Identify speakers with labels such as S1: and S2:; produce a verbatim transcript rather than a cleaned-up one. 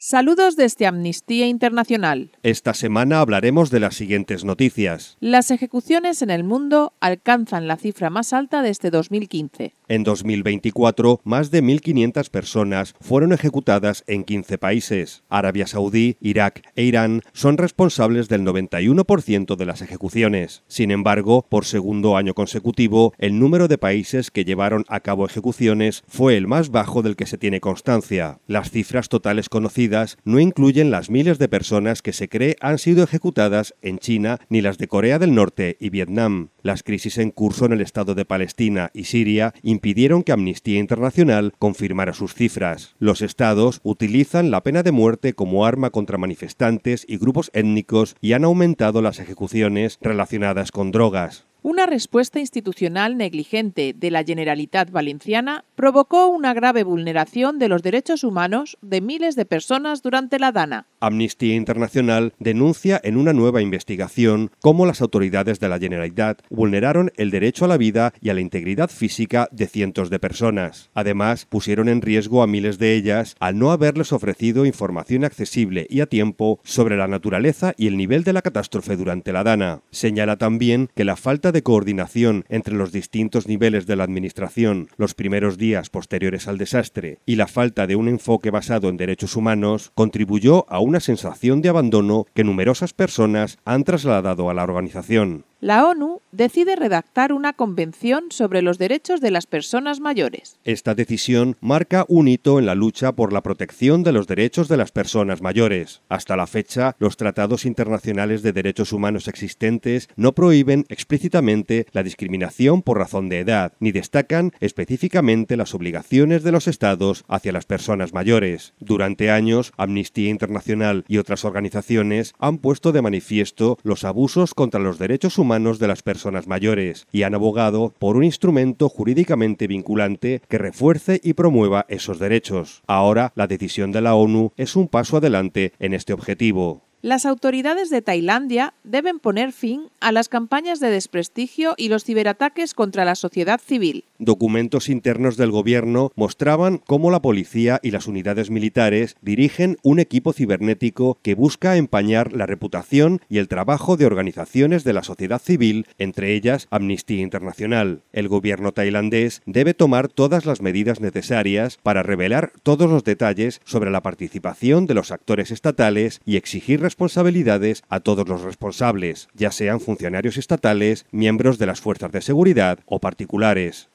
S1: Saludos desde Amnistía Internacional.
S2: Esta semana hablaremos de las siguientes noticias.
S1: Las ejecuciones en el mundo alcanzan la cifra más alta desde dos mil quince.
S2: En dos mil veinticuatro, más de mil quinientas personas fueron ejecutadas en quince países. Arabia Saudí, Irak e Irán son responsables del noventa y uno por ciento de las ejecuciones. Sin embargo, por segundo año consecutivo, el número de países que llevaron a cabo ejecuciones fue el más bajo del que se tiene constancia. Las cifras totales conocidas no incluyen las miles de personas que se cree han sido ejecutadas en China ni las de Corea del Norte y Vietnam. Las crisis en curso en el Estado de Palestina y Siria impidieron que Amnistía Internacional confirmara sus cifras. Los estados utilizan la pena de muerte como arma contra manifestantes y grupos étnicos y han aumentado las ejecuciones relacionadas con drogas.
S1: Una respuesta institucional negligente de la Generalitat Valenciana provocó una grave vulneración de los derechos humanos de miles de personas durante la Dana.
S2: Amnistía Internacional denuncia en una nueva investigación cómo las autoridades de la Generalitat vulneraron el derecho a la vida y a la integridad física de cientos de personas. Además, pusieron en riesgo a miles de ellas al no haberles ofrecido información accesible y a tiempo sobre la naturaleza y el nivel de la catástrofe durante la Dana. Señala también que la falta de de coordinación entre los distintos niveles de la administración los primeros días posteriores al desastre y la falta de un enfoque basado en derechos humanos contribuyó a una sensación de abandono que numerosas personas han trasladado a la organización.
S1: La ONU decide redactar una convención sobre los derechos de las personas mayores.
S2: Esta decisión marca un hito en la lucha por la protección de los derechos de las personas mayores. Hasta la fecha, los tratados internacionales de derechos humanos existentes no prohíben explícitamente la discriminación por razón de edad, ni destacan específicamente las obligaciones de los estados hacia las personas mayores. Durante años, Amnistía Internacional y otras organizaciones han puesto de manifiesto los abusos contra los derechos humanos de las personas mayores y han abogado por un instrumento jurídicamente vinculante que refuerce y promueva esos derechos. Ahora, la decisión de la ONU es un paso adelante en este objetivo.
S1: Las autoridades de Tailandia deben poner fin a las campañas de desprestigio y los ciberataques contra la sociedad civil.
S2: Documentos internos del gobierno mostraban cómo la policía y las unidades militares dirigen un equipo cibernético que busca empañar la reputación y el trabajo de organizaciones de la sociedad civil, entre ellas Amnistía Internacional. El gobierno tailandés debe tomar todas las medidas necesarias para revelar todos los detalles sobre la participación de los actores estatales y exigir responsabilidades a todos los responsables, ya sean funcionarios estatales, miembros de las fuerzas de seguridad o particulares.